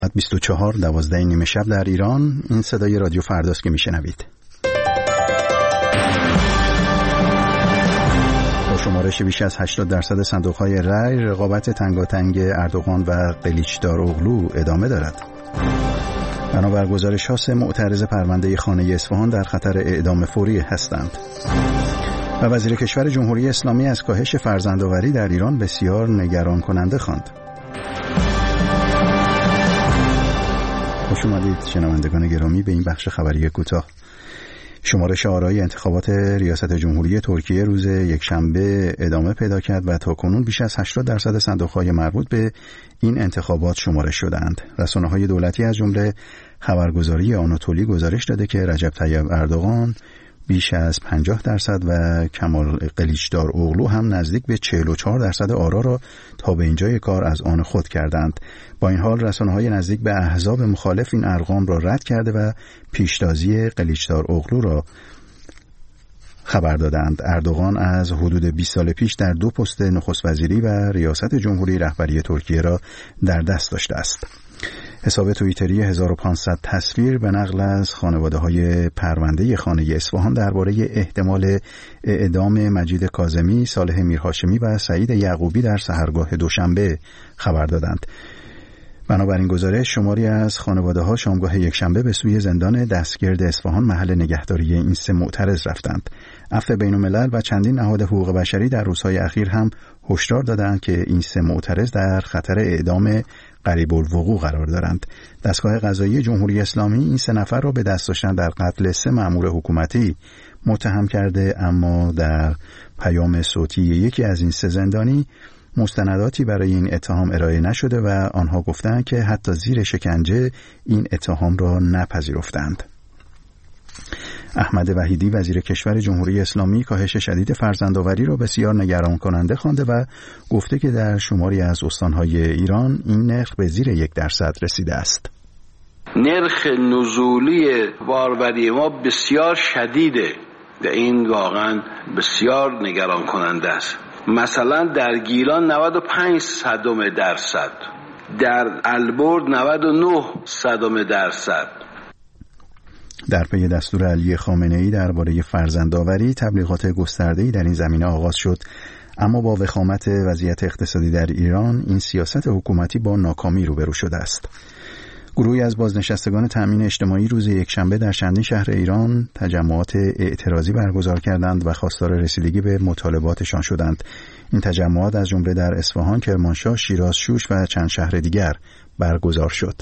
24 12 نیمه شب در ایران. این صدای رادیو فرداست که میشنوید. با شمارش بیش از 80% صندوق‌های رای، رقابت تنگاتنگ اردوغان و قلیچداروغلو ادامه دارد. بنابر گزارش‌ها 3 معترض پرونده خانه اصفهان در خطر اعدام فوری هستند. و وزیر کشور جمهوری اسلامی از کاهش فرزندآوری در ایران بسیار نگران کننده خواند. خوش اومدید شنوندگان گرامی به این بخش خبری کوتاه. شمارش آرای انتخابات ریاست جمهوری ترکیه روز یکشنبه ادامه پیدا کرد و تاکنون بیش از 80% صندوق‌های مربوط به این انتخابات شمارش شدند. رسانه‌های دولتی از جمله خبرگزاری آناتولی گزارش داده که رجب طیب اردوغان بیش از 50% و کمال قلیچداروغلو هم نزدیک به 44% آرا را تا به اینجای کار از آن خود کردند. با این حال رسانه‌های نزدیک به احزاب مخالف این ارقام را رد کرده و پیشتازی قلیچداروغلو را خبر دادند. اردوغان از حدود 20 سال پیش در 2 پست نخست وزیری و ریاست جمهوری رهبری ترکیه را در دست داشته است. حساب توییتری 1500 تصویر به نقل از خانواده‌های پرونده خانه اصفهان درباره احتمال اعدام مجید کاظمی، صالح میرهاشمی و سعید یعقوبی در سحرگاه دوشنبه خبر دادند. بنابراین گزارش شماری از خانواده‌ها شامگاه یکشنبه به سوی زندان دستگرد اصفهان محل نگهداری این 3 معترض رفتند. عفو بین‌الملل و چندین نهاد حقوق بشری در روزهای اخیر هم هشدار دادند که این 3 معترض در خطر اعدام قریب الوقوع قرار دارند. دستگاه قضایی جمهوری اسلامی این 3 نفر را به دست داشتن در قتل 3 مأمور حکومتی متهم کرده، اما در پیام صوتی یکی از این 3 زندانی مستنداتی برای این اتهام ارائه نشده و آنها گفتند که حتی زیر شکنجه این اتهام را نپذیرفتند. احمد وحیدی وزیر کشور جمهوری اسلامی کاهش شدید فرزندآوری را بسیار نگران کننده خوانده و گفته که در شماری از استانهای ایران این نرخ به زیر 1% رسیده است. نرخ نزولی باروری ما بسیار شدیده و این واقعا بسیار نگران کننده است. مثلا در گیلان 95%، در البرز 99%. در پی دستور علی خامنه‌ای درباره فرزندآوری، تبلیغات گسترده‌ای در این زمینه آغاز شد، اما با وخامت وضعیت اقتصادی در ایران این سیاست حکومتی با ناکامی روبرو شده است. گروهی از بازنشستگان تأمین اجتماعی روز یکشنبه در چندین شهر ایران تجمعات اعتراضی برگزار کردند و خواستار رسیدگی به مطالباتشان شدند. این تجمعات از جمله در اصفهان، کرمانشاه، شیراز، شوش و چند شهر دیگر برگزار شد.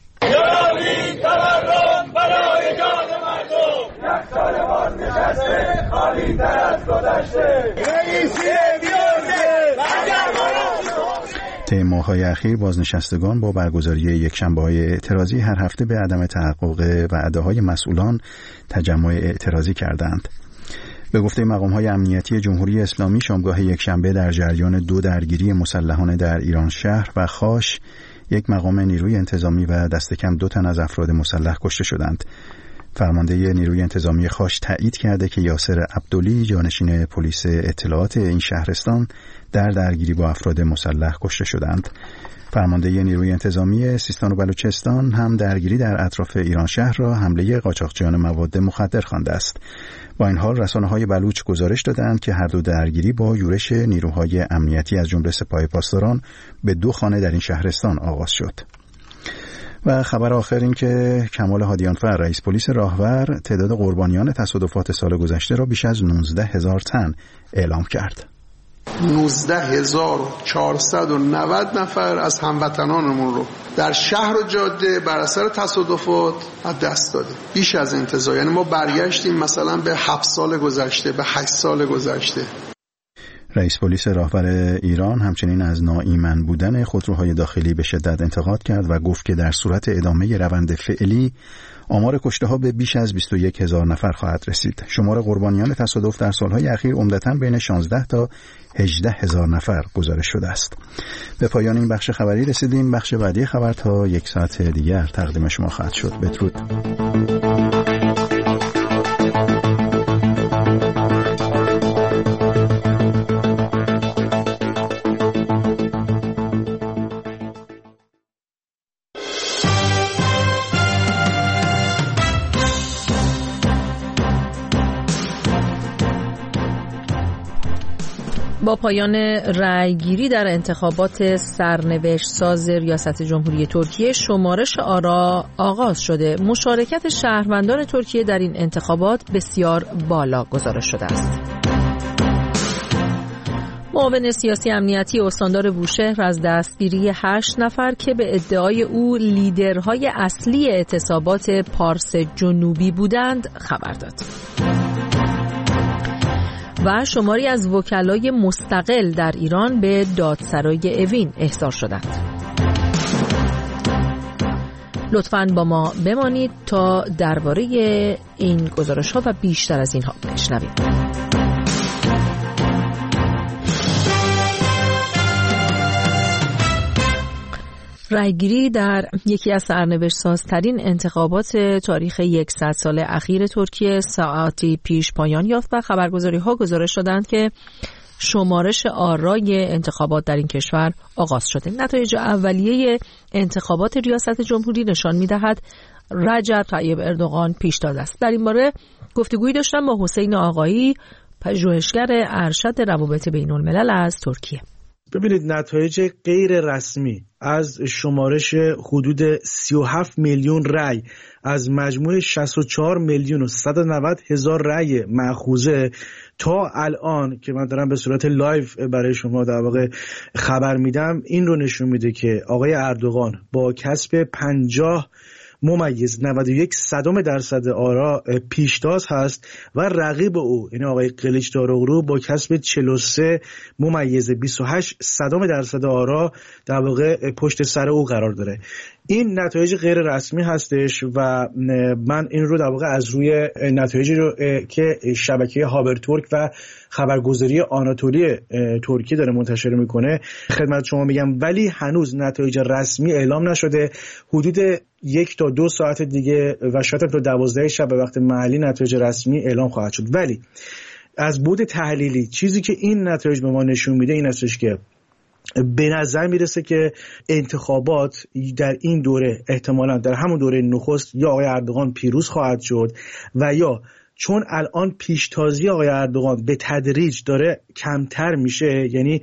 طی ماه‌های اخیر بازنشستگان با برگزاری یکشنبه‌های اعتراضی هر هفته به عدم تحقق وعده‌های مسئولان تجمع اعتراضی کردند. به گفته مقام‌های امنیتی جمهوری اسلامی، شامگاه یکشنبه در جریان 2 درگیری مسلحانه در ایران شهر و خاش، 1 مقام نیروی انتظامی و دست کم 2 تن از افراد مسلح کشته شدند. فرمانده نیروی انتظامی خاش تایید کرده که یاسر عبدلی، جانشین پلیس اطلاعات این شهرستان، در درگیری با افراد مسلح کشته شدند. فرمانده نیروی انتظامی سیستان و بلوچستان هم درگیری در اطراف ایران شهر را حمله قاچاقچیان مواد مخدر خوانده است. با این حال رسانه‌های بلوچ گزارش دادند که هر 2 درگیری با یورش نیروهای امنیتی از جمله سپاه پاسداران به 2 خانه در این شهرستان آغاز شد. و خبر آخر این که کمال هادیانفر، رئیس پلیس راهور، تعداد قربانیان تصادفات سال گذشته را بیش از 19,000 تن اعلام کرد. 19,490 نفر از هموطنانمون رو در شهر و جاده بر اثر تصادفات از دست داده. بیش از انتظار. یعنی ما برگشتیم مثلا به 7 سال گذشته، به 8 سال گذشته. رئیس پلیس راهور ایران همچنین از ناایمن بودن خودروهای داخلی به شدت انتقاد کرد و گفت که در صورت ادامه روند فعلی آمار کشته‌ها به بیش از 21,000 نفر خواهد رسید. شمار قربانیان تصادف در سالهای اخیر عمدتاً بین 16 تا 18,000 نفر گزارش شده است. به پایان این بخش خبری رسیدیم. بخش بعدی خبر تا 1 ساعت دیگر تقدیم شما خواهد شد. بدرود. با پایان رأیگیری در انتخابات سرنوشت ساز ریاست جمهوری ترکیه شمارش آرا آغاز شده. مشارکت شهروندان ترکیه در این انتخابات بسیار بالا گزارش شده است. معاون سیاسی امنیتی استاندار بوشهر از دستگیری 8 نفر که به ادعای او لیدرهای اصلی اعتصابات پارس جنوبی بودند خبر داد. و شماری از وکلای مستقل در ایران به دادسرای اوین احضار شدند. لطفاً با ما بمانید تا درباره این گزارش‌ها و بیشتر از اینها بشنویم. رأیگیری در یکی از سرنوشت‌سازترین انتخابات تاریخ 100 سال اخیر ترکیه ساعتی پیش پایان یافت و خبرگزاری‌ها گزارش دادند که شمارش آرای انتخابات در این کشور آغاز شده. نتایج اولیه انتخابات ریاست جمهوری نشان می‌دهد رجب طیب اردوغان پیشتاز است. در این باره گفتگویی داشتم با حسین آقایی، پژوهشگر ارشد روابط بین‌الملل از ترکیه. ببینید، نتایج غیر رسمی از شمارش حدود 37 میلیون رأی از مجموع 64 میلیون و 190 هزار رأی مأخوذه تا الان که من دارم به صورت لایو برای شما در واقع خبر میدم این رو نشون میده که آقای اردوغان با کسب 50.91% آرا پیشتاز هست و رقیب او یعنی آقای قلیچداروغلو با کسب 43.28% آرا در واقع پشت سر او قرار داره. این نتایج غیر رسمی هستش و من این رو در واقع از روی نتایجی رو که شبکه هابرتورک و خبرگزاری آناتولی ترکیه داره منتشر میکنه خدمت شما میگم، ولی هنوز نتایج رسمی اعلام نشده. حدود 1 تا 2 ساعت دیگه و شاید تا 12 شب به وقت محلی نتایج رسمی اعلام خواهد شد. ولی از بعد تحلیلی چیزی که این نتایج به ما نشون میده این هستش که به نظر میرسه که انتخابات در این دوره احتمالاً در همون دوره نخست یا آقای اردوغان پیروز خواهد شد و یا چون الان پیشتازی آقای اردوغان به تدریج داره کمتر میشه، یعنی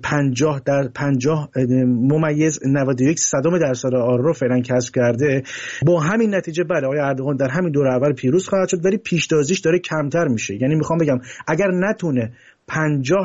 50.91% آرا رو فعلا کسب کرده، با همین نتیجه بله آقای اردوغان در همین دوره اول پیروز خواهد شد، ولی پیشتازیش داره کمتر میشه. یعنی میخوام بگم اگر نتونه 50%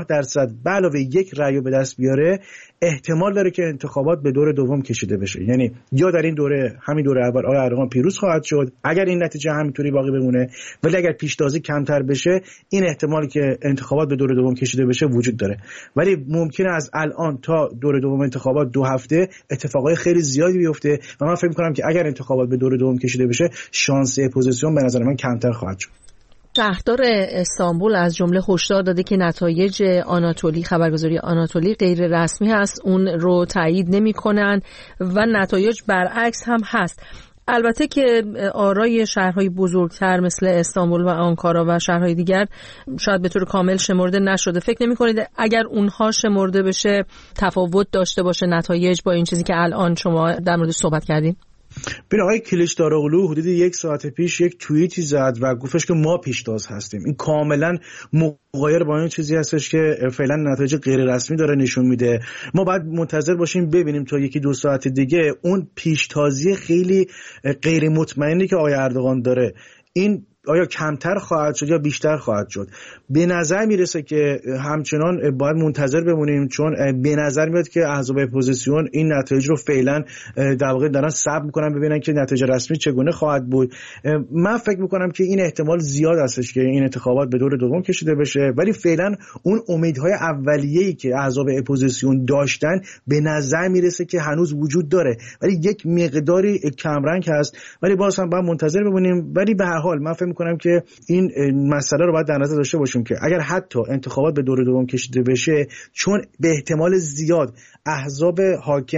به علاوه 1 رأی به دست بیاره احتمال داره که انتخابات به دور دوم کشیده بشه. یعنی یا در این دوره همین دوره اول آقای اردوغان پیروز خواهد شد اگر این نتیجه همینطوری باقی بمونه، ولی اگر پیشتازی کمتر بشه این احتمالی که انتخابات به دور دوم کشیده بشه وجود داره. ولی ممکنه از الان تا دور دوم انتخابات 2 هفته اتفاقای خیلی زیادی بیفته و من فکر می‌کنم که اگر انتخابات به دور دوم کشیده بشه شانس اپوزیسیون به نظر من کمتر خواهد شد. شهردار استانبول از جمله هشدار داده که نتایج آناتولی خبرگزاری آناتولی غیر رسمی هست، اون رو تایید نمی‌کنن و نتایج برعکس هم هست. البته که آرای شهرهای بزرگتر مثل استانبول و آنکارا و شهرهای دیگر شاید به طور کامل شمرده نشده. فکر نمی‌کنید اگر اونها شمرده بشه تفاوت داشته باشه نتایج با این چیزی که الان شما در موردش صحبت کردین؟ ببین آقای کلیچداروغلو حدود 1 ساعت پیش یک توییتی زد و گفتش که ما پیشتاز هستیم. این کاملا مغایر با این چیزی هستش که فعلا نتایج غیر رسمی داره نشون میده. ما باید منتظر باشیم ببینیم تا 1-2 ساعت دیگه اون پیشتازی خیلی غیر مطمئنی که آقای اردوغان داره این آیا کمتر خواهد شد یا بیشتر خواهد شد. به نظر میرسه که همچنان باید منتظر بمونیم، چون به نظر میاد که احزاب اپوزیسیون این نتایج رو فعلا در واقع دارن صبر میکنن ببینن که نتیجه رسمی چگونه خواهد بود. من فکر میکنم که این احتمال زیاد هستش که این انتخابات به دور دوم کشیده بشه، ولی فعلا اون امیدهای اولیه‌ای که احزاب اپوزیسیون داشتن به نظر میرسه که هنوز وجود داره، ولی یک مقداری کمرنگ هست، ولی باز هم باید منتظر بمونیم. ولی به هر حال من فکر میکنم که این مسئله رو باید در نظر داشته باشیم که اگر حتی انتخابات به دور دوم کشیده بشه، چون به احتمال زیاد احزاب حاکم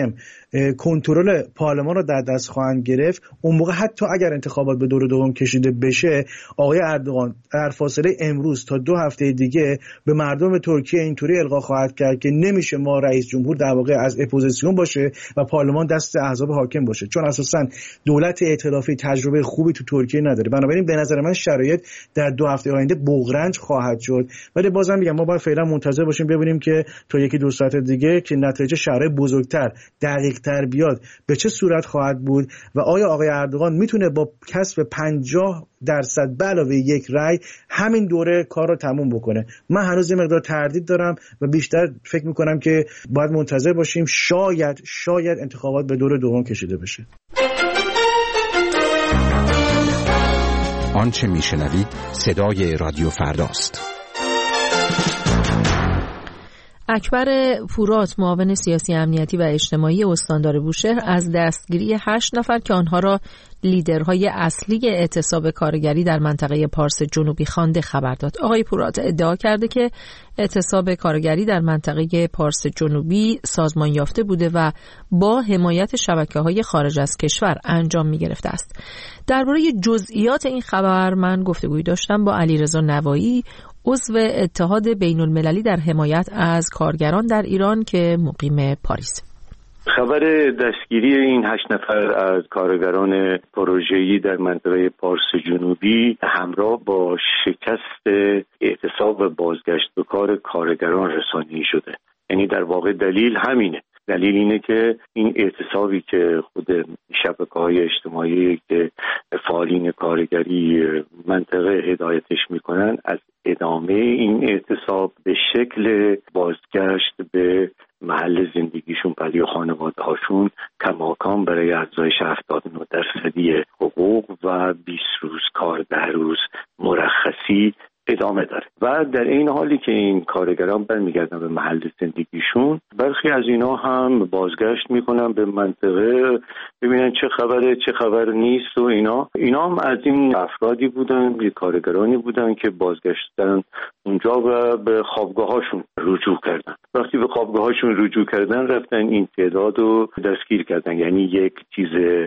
کنترل پارلمان رو در دست خواهند گرفت، اون موقع حتی اگر انتخابات به دور دوم کشیده بشه، آقای اردوغان در فاصله امروز تا 2 هفته دیگه به مردم ترکیه اینطوری القا خواهد کرد که نمیشه ما رئیس جمهور در واقع از اپوزیسیون باشه و پارلمان دست احزاب حاکم باشه، چون اساساً دولت ائتلافی تجربه خوبی تو ترکیه نداره. بنابراین به نظر من شرایط در 2 هفته آینده بغرنج خواهد شد. ولی بازم میگم ما باید فعلا منتظر باشیم ببینیم که تا 1-2 ساعت دیگه که نتایج شهرهای بزرگتر دقیق‌تر بیاد به چه صورت خواهد بود و آیا آقای اردوغان میتونه با کسب 50% به علاوه 1 رأی همین دوره کار رو تموم بکنه. من هنوز یه مقدار تردید دارم و بیشتر فکر میکنم که باید منتظر باشیم، شاید انتخابات به دور دوم کشیده بشه. آنچه میشنوید صدای رادیو فرداست. اکبر فورات، معاون سیاسی امنیتی و اجتماعی استاندار بوشهر، از دستگیری 8 نفر که آنها را لیدرهای اصلی اعتصاب کارگری در منطقه پارس جنوبی خوانده خبر داد. آقای فورات ادعا کرده که اعتصاب کارگری در منطقه پارس جنوبی سازمان یافته بوده و با حمایت شبکه‌های خارج از کشور انجام می‌گرفته است. درباره جزئیات این خبر من گفتگویی داشتم با علیرضا نوایی، عضو اتحاد بین‌المللی در حمایت از کارگران در ایران که مقیم پاریس. خبر دستگیری این 8 نفر از کارگران پروژه‌ای در منطقه پارس جنوبی همراه با شکست اعتصاب و بازگشت به کار کارگران رسانی شده. یعنی در واقع دلیل همینه. دلیل اینه که این اعتصابی که خود شبکه‌های اجتماعی که فعالین کارگری منطقه هدایتش میکنن، از ادامه این اعتصاب به شکل بازگشت به محل زندگیشون برای خانواده هاشون کماکان برای افزایش 79% حقوق و 20 روز کار 10 روز مرخصی ادامه داره. و در این حالی که این کارگران برمیگردن به محل زندگیشون، برخی از اینا هم بازگشت میکنن به منطقه ببینن چه خبره چه خبر نیست و اینا هم از این افرادی بودن، کارگرانی بودن که بازگشتن اونجا و به خوابگاهاشون رجوع کردن. وقتی به خوابگاهاشون رجوع کردن رفتن این تعداد رو دستگیر کردن. یعنی یک چیز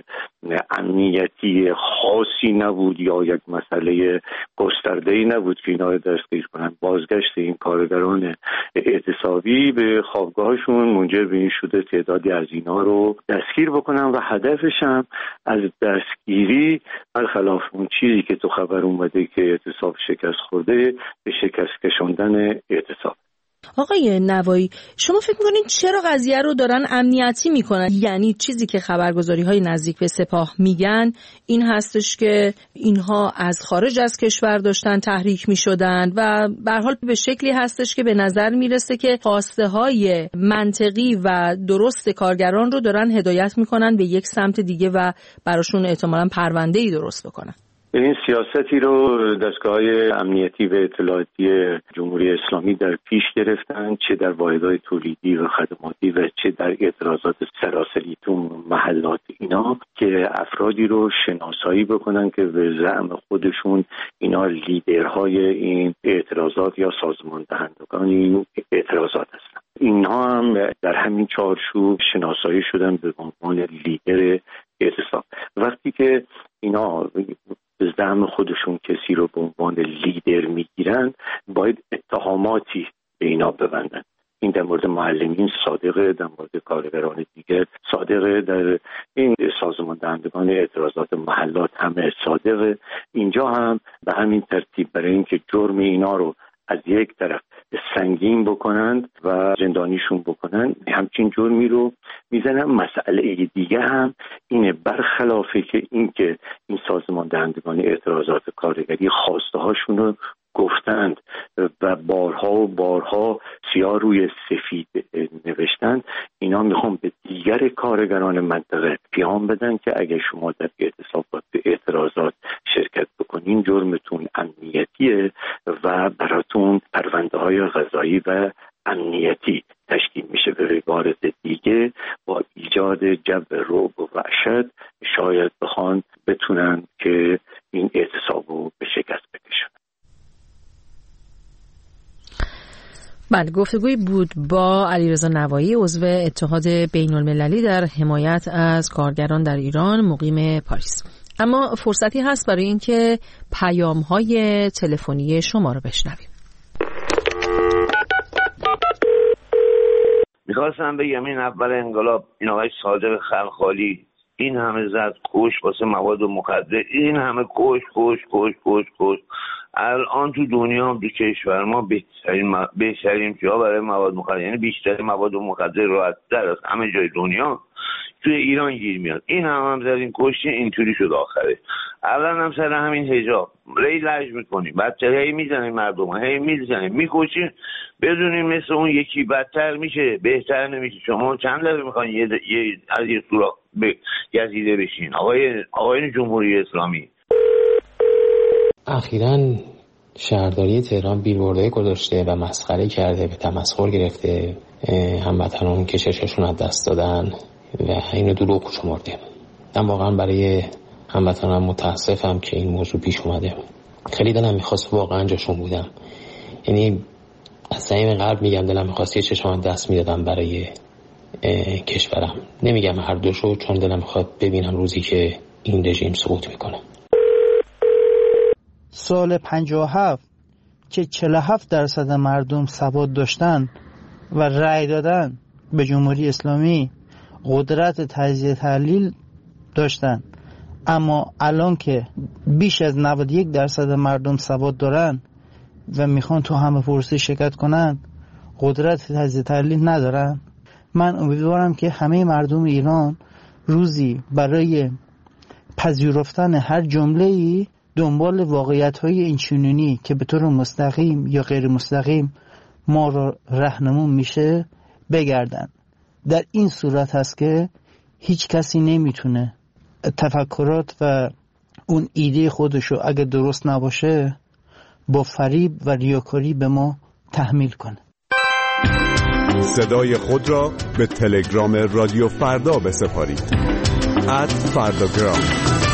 امنیتی خاصی نبود یا یک مسئله گسترده‌ای نبود که اینا رو دستگیر کنن. بازگشت این کارگران اعتصابی به خوابگاهشون منجر به این شده تعدادی از اینا رو دستگیر بکنن و هدفش هم از دستگیری برخلاف اون چیزی که تو خبر اومده که اعتصاب شکست خورده، به شکست کشوندن اعتصاب. آقای نوایی، شما فکر می‌کنید چرا قضیه رو دارن امنیتی میکنن؟ یعنی چیزی که خبرگزاری‌های نزدیک به سپاه میگن این هستش که اینها از خارج از کشور داشتن تحریک میشدن و به هر حال به شکلی هستش که به نظر میرسه که خواسته‌های منطقی و درست کارگران رو دارن هدایت میکنن به یک سمت دیگه و براشون احتمالاً پرونده‌ای درست بکنن. این سیاستی رو دستگاه‌های امنیتی و اطلاعاتی جمهوری اسلامی در پیش گرفتن، چه در واحدهای تولیدی و خدماتی و چه در اعتراضات سراسری تو محلات اینا، که افرادی رو شناسایی بکنن که به زعم خودشون اینا لیدرهای این اعتراضات یا سازمان دهندگان این اعتراضات هستن. اینها هم در همین چارچوب شناسایی شدن به عنوان لیدر اعتصاب. وقتی که اینا به زعم خودشون کسی رو به عنوان لیدر میگیرن، باید اتهاماتی به اینا ببندن. این در مورد معلمین صادقه، در مورد کارگران دیگر صادقه، در این سازمان دهندگان اعتراضات محلات همه صادقه. اینجا هم به همین ترتیب برای اینکه جرم اینا رو از یک طرف سنگین بکنند و زندانیشون بکنن، همچین جرمی رو میزنن. مسئله دیگه هم اینه، برخلافه که اینکه این سازمان دهندگان اعتراضات کارگری خواسته هاشون رو گفتند و بارها سیاه روی سفید نوشتند، اینا میخوان به دیگر کارگران منطقه پیام بدن که اگه شما در اعتصابات اعتراضات شرکت بکنین جرمتون امنیتیه و براتون پرونده های قضایی و امنیتی تشکیل میشه. به عبارت دیگه با ایجاد جو رعب و وحشت شاید بخوان بتونن که این اعتصاب رو به شکست بکشن. بله، گفتگوی بود با علیرضا نوایی، عضو اتحاد بین‌المللی در حمایت از کارگران در ایران مقیم پاریس. اما فرصتی هست برای اینکه پیام‌های تلفنی شما رو بشنویم. میخواستم بگم این اول انقلاب این آقای صادق خلخالی این همه زد کش واسه مواد مخدر، این همه کش. الان تو دنیا هم تو کشور ما بهترین جا برای مواد مخدر، یعنی بیشتر مواد مخدر راحت‌تر از همه جای دنیا توی ایران گیر میاد. این هم زدین کشتی، اینطوری شد آخره. اولا هم سر همین حجاب ری لج میکنیم، بدتر هی میزنیم مردم، هی میزنیم میکشیم، بدونیم مثل اون یکی بدتر میشه، بهتر نمیشه. شما چند دفعه میخواین یه از یه سوراخ گزیده بشین آقایون جمهوری اسلامی؟ اخیراً شهرداری تهران بیلبوردهای گذاشته و مسخره کرده، به تمسخر گرفته هموطنان که چشمشون از دست دادن و اینو دروغ شمرده. من واقعا برای هموطنان متاسفم که این موضوع پیش اومده. خیلی دلم میخواست واقعا جاشون بودم، یعنی از صمیم قلب میگم دلم میخواست یه چشم از دست میدادم برای کشورم. نمیگم هر دوشو، چون دلم میخواد ببینم روزی که این رژیم سقوط میکنه. سال 57 که 47% مردم سواد داشتن و رأی دادن به جمهوری اسلامی، قدرت تجزیه تحلیل داشتن، اما الان که بیش از 91% مردم سواد دارن و میخوان تو همه پروسه شرکت کنن، قدرت تجزیه تحلیل ندارن. من امیدوارم که همه مردم ایران روزی برای پذیرفتن هر جمله‌ای دنبال واقعیت‌های اینچنینی که به طور مستقیم یا غیر مستقیم ما را راهنمون میشه بگردن. در این صورت هست که هیچ کسی نمیتونه تفکرات و اون ایده خودشو اگه درست نباشه با فریب و ریاکاری به ما تحمیل کنه. صدای خود را به تلگرام رادیو فردا بسپارید. @فرداگرام.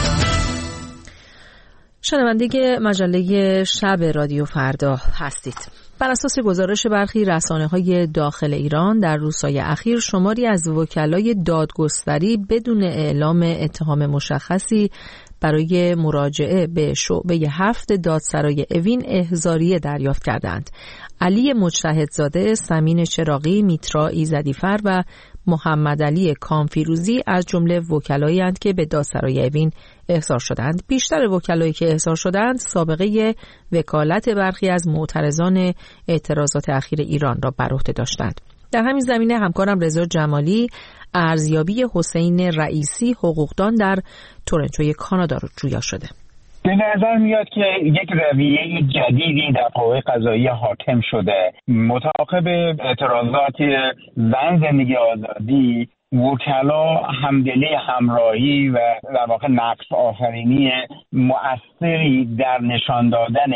شنونده مجله شب رادیو فردا هستید. بر اساس گزارش برخی رسانه‌های داخل ایران در روزهای اخیر شماری از وکلای دادگستری بدون اعلام اتهام مشخصی برای مراجعه به شعبه 7 دادسرای اوین احضاریه دریافت کردند. علی مجتهدزاده، سمین چراغی، میترا ایزدیفر و محمد علی کامفیروزی از جمله وکلایی اند که به دادسرای اوین احضار شدند. بیشتر وکلایی که احضار شدند سابقه وکالت برخی از معترضان اعتراضات اخیر ایران را بر عهده داشتند. در همین زمینه همکارم رضا جمالی ارزیابی حسین رئیسی، حقوقدان در تورنتو کانادا رو جویا شده. به نظر میاد که یک رویه جدیدی در قوه قضاییه حاکم شده. متعاقب اعتراضات زن زندگی آزادی، وکلا همدلی، همراهی و در واقع نقص آفرینی مؤثری در نشان دادن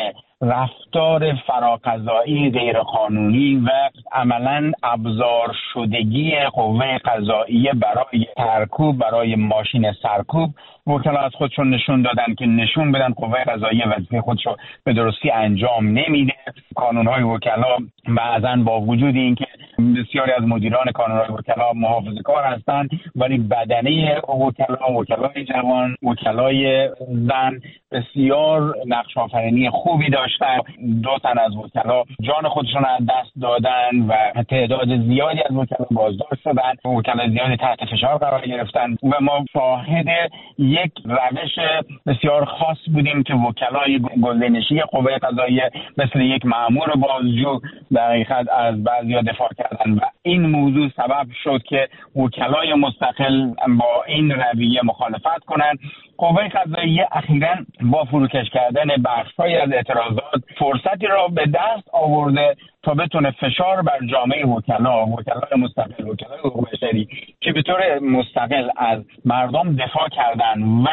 رفتار فراقضایی غیرقانونی و عملاً ابزار شدگی قوه قضاییه برای سرکوب، برای ماشین سرکوب وکلا از خودشون نشون دادن که نشون بدن قوه قضاییه وظیفه خودشو به درستی انجام نمیده. کانونهای وکلا بعضاً با وجود اینکه بسیاری از مدیران کانونهای وکلا محافظه‌کار هستند، ولی بدنه وکلای جوان، وکلای زن بسیار نقش آفرینی خوبی داشتن. 2 تن از وکلا جان خودشون از دست دادن و تعداد زیادی از وکلا بازداشت شدن، وکلا زیادی تحت فشار قرار گرفتن و ما شاهد یک روش بسیار خاص بودیم که وکلای گزینشی قوه قضاییه مثل یک مأمور بازجو در حقیقت از بعضیا دفاع کردن و این موضوع سبب شد که وکلای مستقل با این رویه مخالفت کنند. قوه قضاییه اخیراً با فروکش کردن بخش‌هایی از اعتراضات فرصتی را به دست آورده تا بتونه فشار بر جامعه وکلای مستقل، وکلای حقوق بشری که به طور مستقل از مردم دفاع کردن و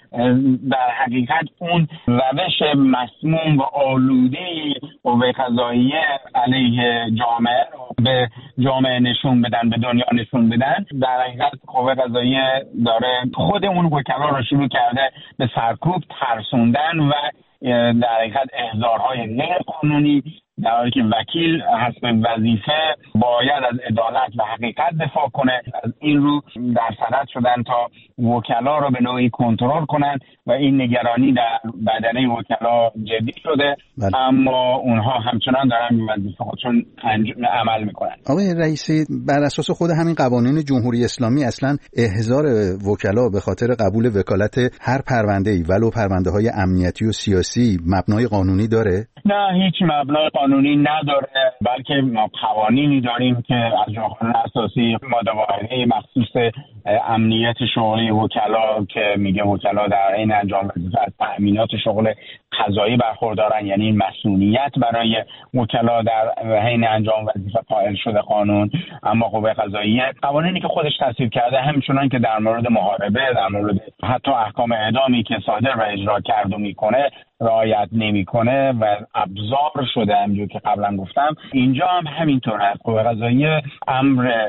در حقیقت اون روش مسموم و آلوده قوه قضاییه علیه جامعه رو به جامعه نشون بدن، به دنیا نشون بدن. در حقیقت قوه قضاییه داره خود اون وکلا رو شروع کرده به سرکوب، ترسوندن و در حقیقت احضارهای غیر قانونی در حالی که وکیل حسب وظیفه باید از عدالت و حقیقت دفاع کنه. از این رو در صدد شدن تا وکلا رو به نوعی کنترل کنن و این نگرانی در بدنه وکلا جدی شده، اما اونها همچنان دارن به وظیفه خودشون عمل میکنن. آقای رئیسی، بر اساس خود همین قوانین جمهوری اسلامی اصلا احضار وکلا به خاطر قبول وکالت هر پرونده‌ای ولو پرونده‌های امنیتی و سیاسی مبنای قانونی داره؟ نه، هیچ مبنای قانونی نداره، بلکه ما قوانینی داریم که از قانون اساسی ماده واحده مخصوص امنیت شغلی وکلا که میگه وکلا در این انجام وظیفه از تأمینات شغل قضایی برخوردارن، یعنی این مسئولیت برای وکلا در حین انجام وظیفه قائل شده قانون. اما قوه قضاییه قوانینی که خودش تصویب کرده همچنان که در مورد محاربه، در مورد حتی احکام اعدامی که صادر و اجرا کرده میکنه رعایت نمیکنه و ابزار شده. همونجور که قبلا گفتم اینجا هم همینطوره. قوه قضاییه امر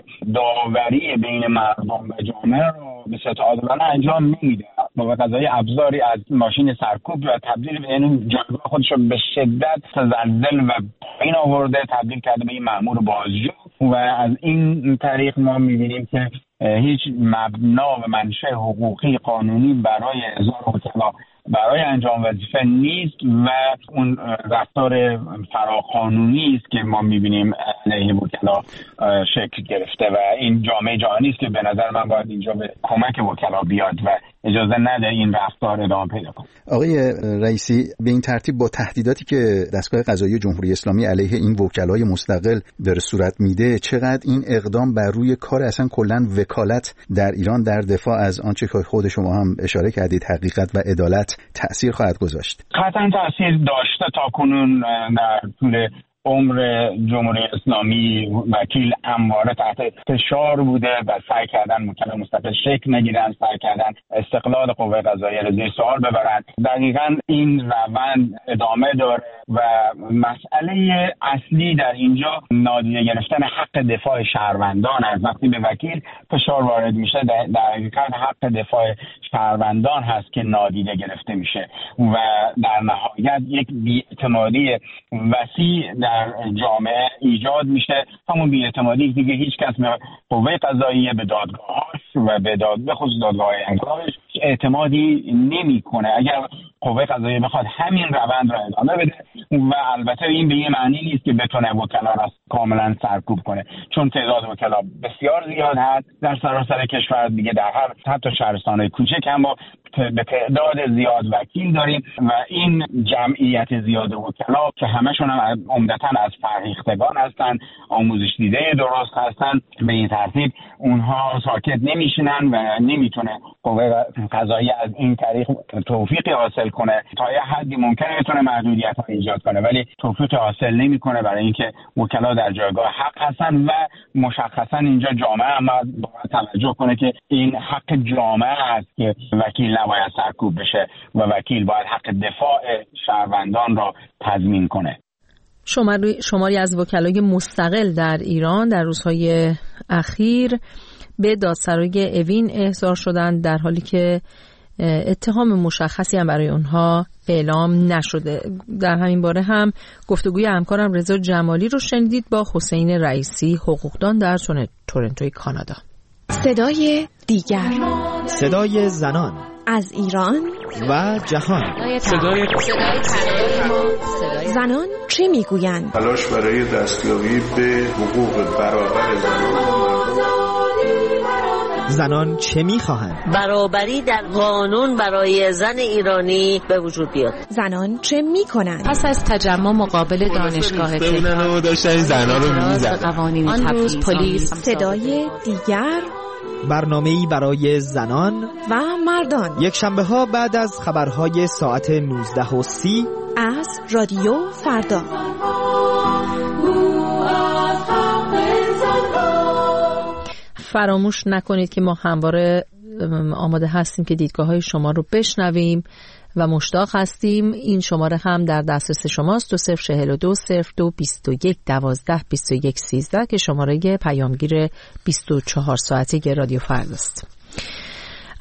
داوری بین مردم و جامعه رو به صورت عادلانه انجام نمیده. قوه قضاییه ابزاری از ماشین سرکوب و تبدیل به این جایگاه خودش رو به شدت تزلزل و پایین آورده، تبدیل کرده به این مأمور بازجو و از این طریق ما میبینیم که هیچ مبنا و منشأ حقوقی قانونی برای احضار وکلا برای انجام وظیفه نیست و اون رفتار فراقانونی است که ما می‌بینیم علیه وکلا شکل گرفته و این جامعه جهانی است که به نظر من باید اینجا به کمک وکلا بیاد و اجازه نده این رفتار ادامه پیدا کنه. آقای رئیسی، به این ترتیب با تهدیداتی که دستگاه قضایی جمهوری اسلامی علیه این وکلای مستقل داره صورت میده، چقدر این اقدام بر روی کار اصلا کلاً وکالت در ایران در دفاع از آنچه که خود شما هم اشاره کردید، حقیقت و عدالت، تأثیر خواهد گذاشت؟ قطعاً تأثیر داشته. تا کنون در طول عمر جمهوری اسلامی وکیل همواره تحت فشار بوده و سعی کردن وکلا مستقل شکل نگیرن، سعی کردن استقلال قوه قضاییه را زیر سوال ببرن. دقیقاً این روند ادامه داره و مسئله اصلی در اینجا نادیده گرفتن حق دفاع شهروندان است. وقتی به وکیل فشار وارد میشه دقیقاً حق دفاع شهروندان هست که نادیده گرفته میشه و در نهایت یک بی‌اعتمادی وسیع در جامعه ایجاد میشه. همون بی‌اعتمادی دیگه هیچ کس به قوه قضاییه، به دادگاهاش و به خصوص دادگاه‌های انکارش اعتمادی نمیکنه. اگر قوه قضاییه بخواد همین روند را ادامه بده و البته این به این معنی نیست که بتونه وکلا را کاملا سرکوب کنه، چون تعداد وکلا بسیار زیاد هست در سراسر کشور دیگه. در هر حتی شهرستان‌های کوچک هم با به تعداد زیاد وکیل داریم و این جمعیت زیاد وکلا که همشون هم عمدتاً از فرهیختگان هستن، آموزش دیده درست هستن، به این ترتیب اونها ساکت نمیشینن و نمیتونه قوه قضاییه از این طریق توفیقی حاصل کنه. تا یه حدی ممکنه بتونه محدودیت ها ایجاد کنه ولی توفیقی حاصل نمیکنه، برای اینکه وکلا در جایگاه حق هستن و مشخصا اینجا جامعه هم باید توجه کنه که این حق جامعه است که وکیل نباید سرکوب بشه و وکیل باید حق دفاع شهروندان را تضمین کنه. شماری از وکلای مستقل در ایران در روزهای اخیر به دادسرای اوین احضار شدند، در حالی که اتهام مشخصی هم برای اونها اعلام نشده. در همین باره هم گفتگوی همکارم رضا جمالی رو شنیدید با حسین رئیسی، حقوقدان در تورنتوی کانادا. صدای دیگر، صدای زنان از ایران و جهان، صدای زنان چه میگویند؟ تلاش برای دستیابی به حقوق برابر زنان چه میخواهند؟ برابری در قانون برای زن ایرانی به وجود بیاد. زنان چه میکنند؟ پس از تجمع مقابل دانشگاه تهران داشتن زنان رو میزدن. آن روز پلیس. صدای دیگر، برنامه‌ای برای زنان و مردان، یک شنبه ها بعد از خبرهای ساعت 19:30 از رادیو فردا. فراموش نکنید که ما همواره آماده هستیم که دیدگاه‌های شما رو بشنویم و مشتاق هستیم. این شماره هم در دسترس شماست، 2042 02 21 12 21 13 که شماره پیامگیر 24 ساعته رادیو فرداست.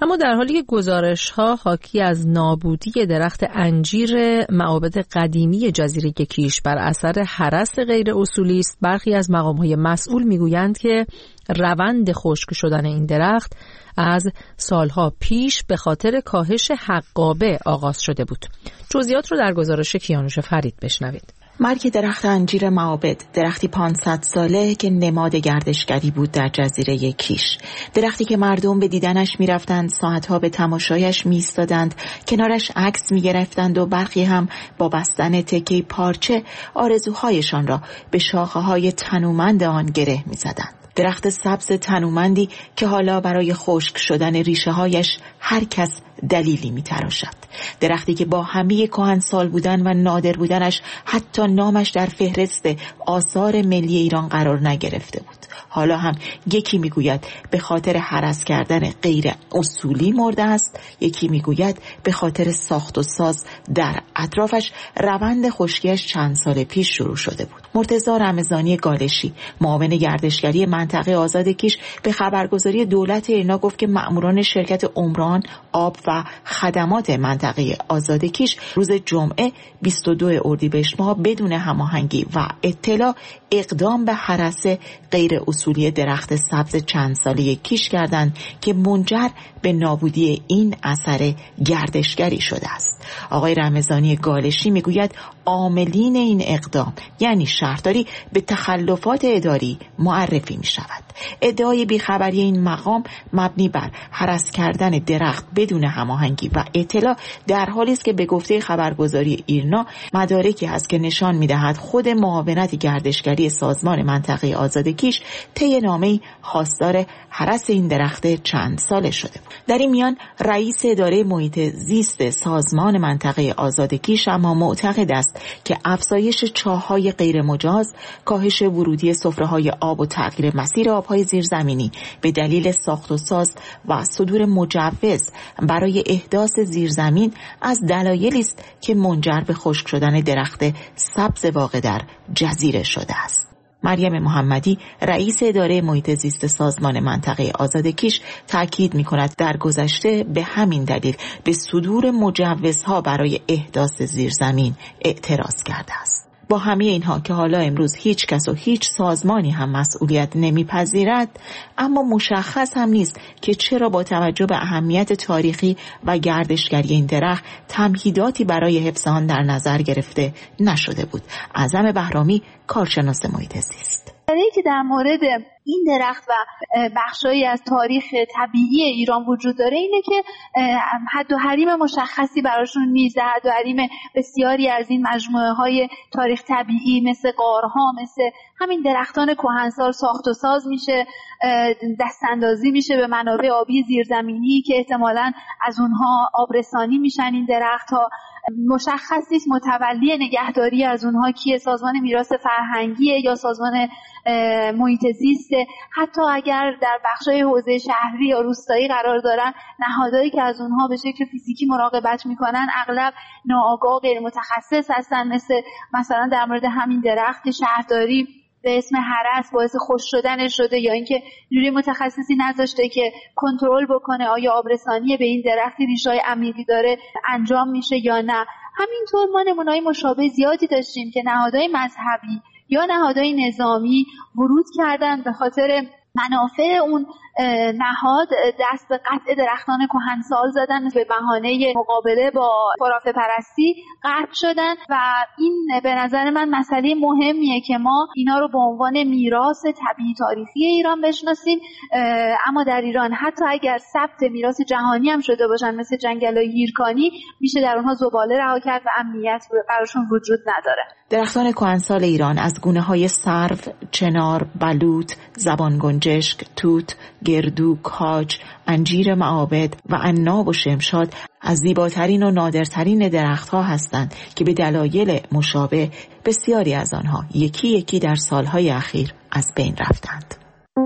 اما در حالی که گزارش‌ها حاکی از نابودی درخت انجیر معابد قدیمی جزیره کیش بر اثر هرس غیر اصولی است، برخی از مقام‌های مسئول می‌گویند که روند خشک شدن این درخت از سالها پیش به خاطر کاهش حقابه آغاز شده بود. جزئیات رو در گزارش کیانوش فرید بشنوید. مرگ درخت انجیر معابد، درختی 500 ساله که نماد گردشگری بود در جزیره کیش، درختی که مردم به دیدنش میرفتند، ساعتها به تماشایش میایستادند، کنارش عکس میگرفتند و برخی هم با بستن تکه پارچه آرزوهایشان را به شاخه‌های تنومند آن گره میزدند. درخت سبز تنومندی که حالا برای خشک شدن ریشه‌هایش هر کس دلیلی می‌تراشد. درختی که با همه کهنسال بودن و نادر بودنش حتی نامش در فهرست آثار ملی ایران قرار نگرفته بود. حالا هم یکی میگوید به خاطر هرس کردن غیر اصولی مرده است، یکی میگوید به خاطر ساخت و ساز در اطرافش روند خشکیش چند سال پیش شروع شده بود. مرتضی رمضانی گالشی، معاون گردشگری منطقه آزاد کیش، به خبرگزاری دولت ایرنا گفت که مأموران شرکت عمران، آب و خدمات منطقه آزاد کیش روز جمعه 22 اردیبهشت ماه بدون هماهنگی و اطلاع اقدام به هرس غیر اصولی درخت سبز چند ساله کیش کردند که منجر به نابودی این اثر گردشگری شده است. آقای رمضانی گالشی میگوید عاملین این اقدام یعنی شهرداری به تخلفات اداری معرفی می شود. ادعای بیخبری این مقام مبنی بر هرس کردن درخت بدون هماهنگی و اطلاع در حالی است که به گفته خبرگزاری ایرنا مدارکی هست که نشان می دهد خود معاونت گردشگری سازمان منطقه آزاد کیش طی نامه‌ای خواستار هرس این درخت چند ساله شده بود. در این میان رئیس اداره محیط زیست سازمان منطقه آزاد کیش اما معتقد است که افزایش چاه‌های غیر مجاز، کاهش ورودی سفره‌های آب و تغییر مسیر آب‌های زیرزمینی به دلیل ساخت و ساز و صدور مجوز برای احداث زیرزمین از دلایلی است که منجر به خشک شدن درخت سبز واقع در جزیره شده است. مریم محمدی، رئیس اداره محیط زیست سازمان منطقه آزاد کیش، تاکید می‌کند در گذشته به همین دلیل به صدور مجوزها برای احداث زیرزمین اعتراض کرده است. با همه اینها که حالا امروز هیچ کس و هیچ سازمانی هم مسئولیت نمیپذیرد، اما مشخص هم نیست که چرا با توجه به اهمیت تاریخی و گردشگری این درخت تمهیداتی برای حفظ آن در نظر گرفته نشده بود. اعظم بهرامی، کارشناس محیط زیست: که در مورد این درخت و بخشایی از تاریخ طبیعی ایران وجود داره اینه که حد و حریم مشخصی براشون نیست. حد و حریم بسیاری از این مجموعه های تاریخ طبیعی مثل غارها، مثل همین درختان کهنسال ساخت و ساز میشه، دستاندازی میشه به منابع آبی زیرزمینی که احتمالاً از اونها آبرسانی میشن. این درختها مشخص نیست متولی نگهداری از اونها کیه، سازمان میراث فرهنگیه یا سازمان محیط زیست. حتی اگر در بخشای حوزه شهری یا روستایی قرار دارن، نهادهایی که از اونها به شکل فیزیکی مراقبت میکنن اغلب ناآگاه غیر متخصص هستن. مثلا در مورد همین درخت شهرداری به اسم هرس باعث خشک شدن شده یا اینکه نیروی متخصصی نذاشته که کنترل بکنه آیا آبرسانی به این درخت ریشه‌های عمیقی داره انجام میشه یا نه. همینطور ما نمونه‌های مشابه زیادی داشتیم که نهادهای مذهبی یا نهادهای نظامی ورود کردن به خاطر منافع اون نهاد دست به قطع درختان کهنسال زدن، به بهانه مقابله با خرافه پرستی قطع شدن و این به نظر من مسئله مهمیه که ما اینا رو به عنوان میراث طبیعی تاریخی ایران بشناسیم. اما در ایران حتی اگر ثبت میراث جهانی هم شده باشن مثل جنگل‌های هیرکانی، میشه در اونها زباله رها کرد و امنیت براشون وجود نداره. درختان کهنسال ایران از گونه‌های سرو، چنار، بلوط، زبانگنجشک، توت، گردو، کاج، انجیر معابد و عناب و شمشاد از زیباترین و نادرترین درختها هستند که به دلایل مشابه بسیاری از آنها یکی یکی در سالهای اخیر از بین رفتند.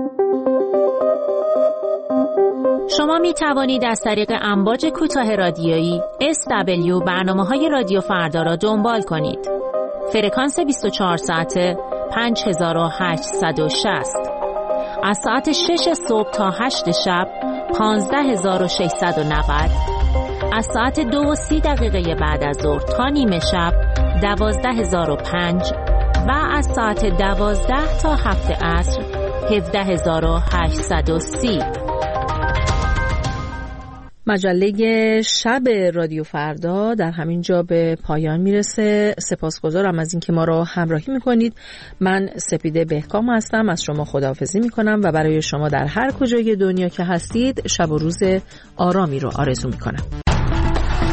شما می توانید از طریق امواج کوتاه رادیویی SW برنامه‌های رادیو فردا را دنبال کنید. فرکانس 24 ساعته 5860 از ساعت 6 صبح تا 8 شب 15690. از ساعت 2:30 بعد از ظهر تا نیمه شب 12005 و از ساعت 12 تا 7 عصر 17830. مجله شب رادیو فردا در همین جا به پایان میرسه. سپاسگزارم از اینکه ما رو همراهی میکنید. من سپیده بهکام هستم، از شما خداحافظی میکنم و برای شما در هر کجای دنیا که هستید شب و روز آرامی رو آرزو میکنم.